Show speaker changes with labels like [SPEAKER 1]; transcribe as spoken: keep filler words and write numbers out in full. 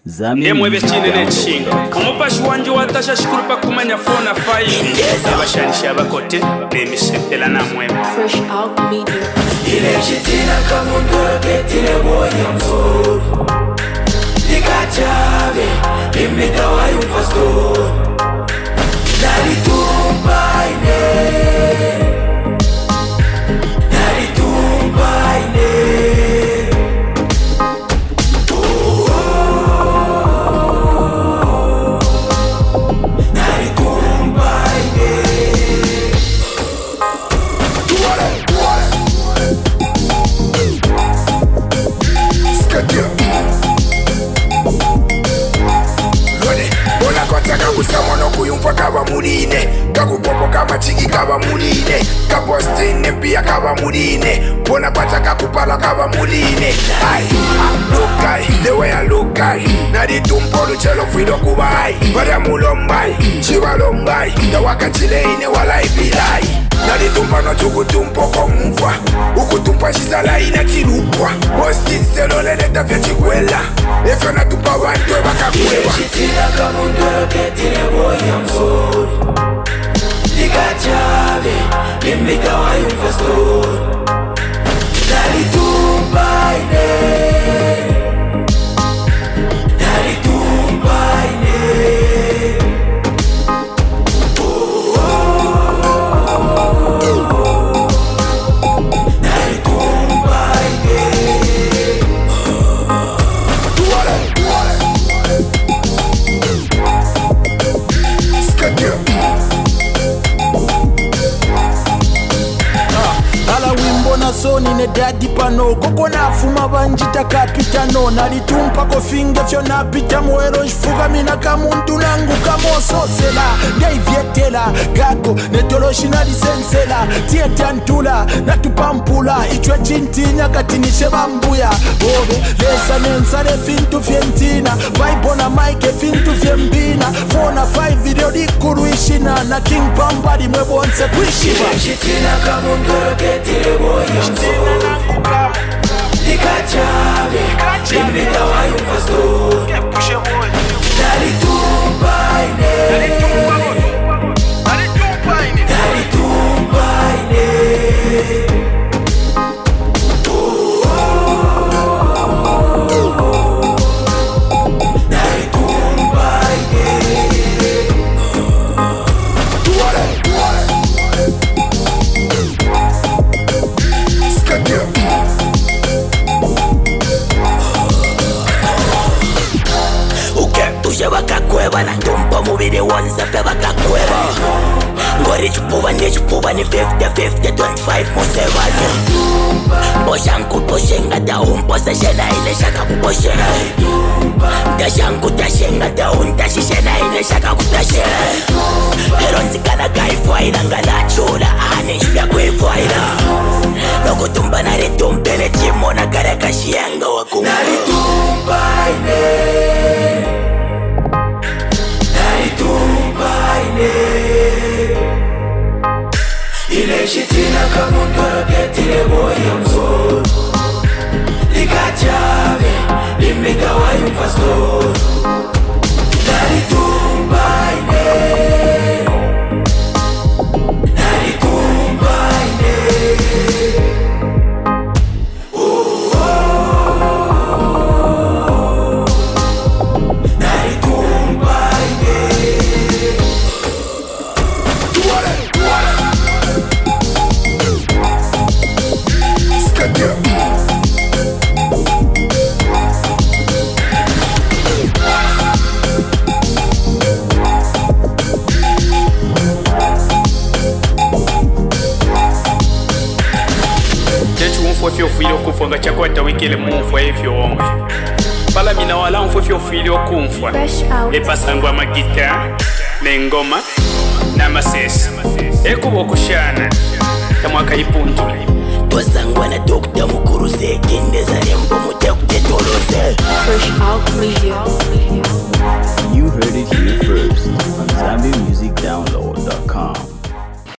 [SPEAKER 1] ndemwe bekine n'ekinga omupashi wanje watasha shikuru pa kumanya fona fayi abashanisha abakote n'emisepela namwe
[SPEAKER 2] Fresh Out Media.
[SPEAKER 3] Ile shitina kamundura ketile boya mzuri Nikachabe imita wa yumfasto Nalitumba ine Nalitumba ine Kusamono kuyumfa kaba murine Kakupopo kama chiki kaba murine Kabostine pia kaba murine Bona pata kakupala kaba murine Ay, look ay, the way I look ay Nadi tumpolu chelo fido kubai Bada mulombai, chiwa lombai Tawaka chile ine wala ibilai Nadi tumpa no chuku tumpo komufwa Uku tumpa shizala ina tirupwa Bostin selo lene tafya chikuela Efyo na tumpa wantwe baka kuewa Shitina kamundoro ketile boya mzuri Nikachabe, imika wa yumfastori Nalitumba ine Nalitumba ine
[SPEAKER 4] Soni ne daddy pano koko nafuma banjita kapitano nalitumpa kofinga fyo napita mwero shifuga mina kamuntu nangu kamososela ndeivyetela gago netoloshi nalisensela tietantula natupampula ichwe chintinya katinishe bambuya bobe lesa nensale fintu fyentina vaibona maike fintu fyembina fona five video dikuruishina na king pambali mwebonse kuishiba
[SPEAKER 3] Shitina kamundoro ketile boya Nikachabe, imita wa yumfastori Nalitumba ine Nalitumba ine
[SPEAKER 5] Bakakweba na tumpa mubiri wanza fe bakakweba Ngori chupuba ni chupuba ni fifty fifty twenty-five musevanye Boshanku boshenga da umpo se shena ile shaka kuboshenga Dashanku dashenga da unta shishena ile shaka kutashena Heronzi kana kaifuaila ngana chula ane shvya kwefuaila Loko tumba nare tumpele chimo na kare kashianga wakumu
[SPEAKER 3] Nalitumba ine Ile shitina kamundoro ketile boya mzuri Nikachabe, imika wa yumfastori Nalitumba ine Nalitumba ine
[SPEAKER 1] Fofio filho kufonga chakwata wikile mumfwa evyo wonge Pala mina wala mfofio filho kumfwa Epasangwa magita, nengoma, na masesi Ekubo kushana, tamwaka ipuntu
[SPEAKER 5] Twasangwa na dokta mukuruze Kindeza rembo mutekute toloze
[SPEAKER 2] Fresh Out Media.
[SPEAKER 1] You heard it here first on Zambia Music Download dot com.